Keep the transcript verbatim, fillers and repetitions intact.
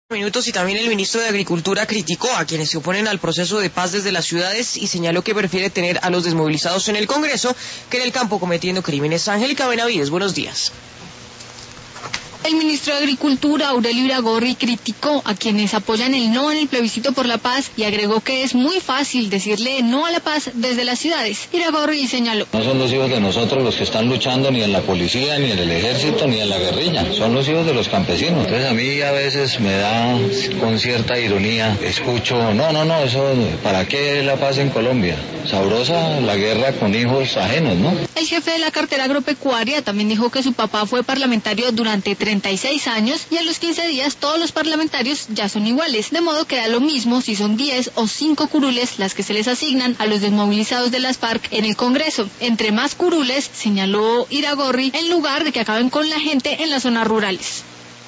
Minutos y también el ministro de Agricultura criticó a quienes se oponen al proceso de paz desde las ciudades y señaló que prefiere tener a los desmovilizados en el Congreso que en el campo cometiendo crímenes. Angélica Benavides, buenos días. El ministro de Agricultura, Aurelio Iragorri, criticó a quienes apoyan el no en el plebiscito por la paz y agregó que es muy fácil decirle no a la paz desde las ciudades. Iragorri señaló: no son los hijos de nosotros los que están luchando ni en la policía, ni en el ejército, ni en la guerrilla, son los hijos de los campesinos. Entonces a mí a veces me da con cierta ironía, escucho, no, no, no, eso, ¿para qué la paz en Colombia? Sabrosa la guerra con hijos ajenos, ¿no? El jefe de la cartera agropecuaria también dijo que su papá fue parlamentario durante treinta y seis años y a los quince días todos los parlamentarios ya son iguales, de modo que da lo mismo si son diez o cinco curules las que se les asignan a los desmovilizados de las FARC en el Congreso. Entre más curules, señaló Iragorri, en lugar de que acaben con la gente en las zonas rurales.